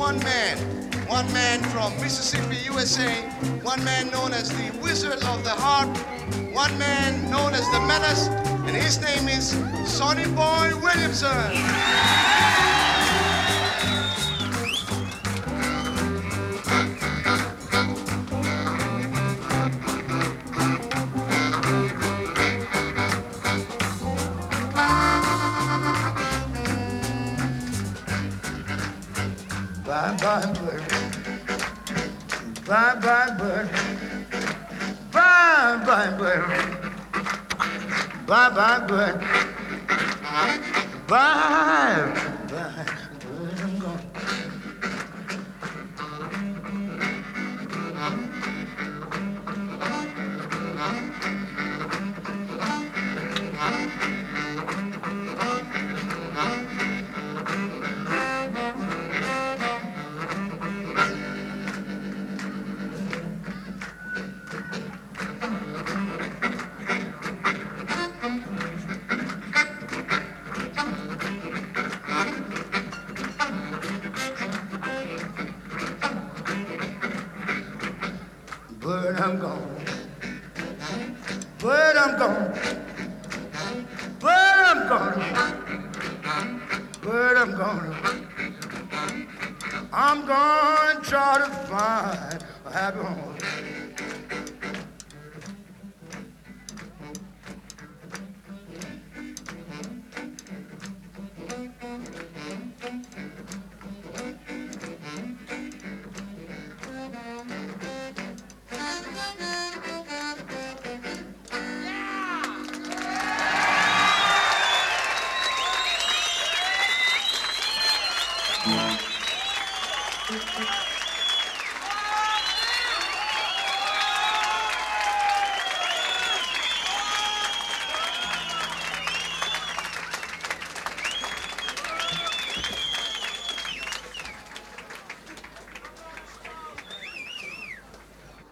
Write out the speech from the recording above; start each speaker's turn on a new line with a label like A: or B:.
A: one man from Mississippi, USA, one man known as the Wizard of the Harp, one man known as the Menace, and his name is Sonny Boy Williamson.
B: Bye bye bird, bye bye bird, bye bye bird, bye bye bird, bye bye bird, I'm gone. Bird, I'm gone. Bird, I'm gone. Bird, I'm gone. Bird, I'm gone. I'm gonna try to find a happy home.